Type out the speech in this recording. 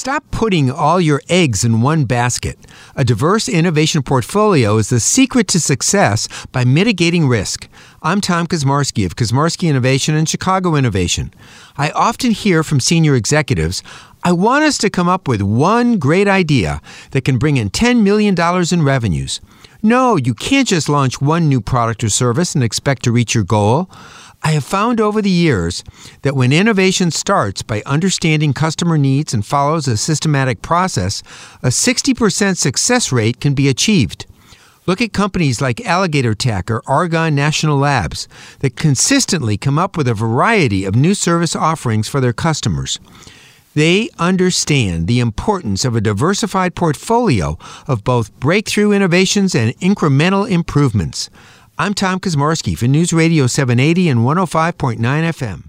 Stop putting all your eggs in one basket. A diverse innovation portfolio is the secret to success by mitigating risk. I'm Tom Kazmarski of Kazmarski Innovation and Chicago Innovation. I often hear from senior executives, I want us to come up with one great idea that can bring in $10 million in revenues. No, you can't just launch one new product or service and expect to reach your goal. I have found over the years that when innovation starts by understanding customer needs and follows a systematic process, a 60% success rate can be achieved. Look at companies like Alligator Tech or Argonne National Labs that consistently come up with a variety of new service offerings for their customers. They understand the importance of a diversified portfolio of both breakthrough innovations and incremental improvements. I'm Tom Kazmarski for News Radio 780 and 105.9 FM.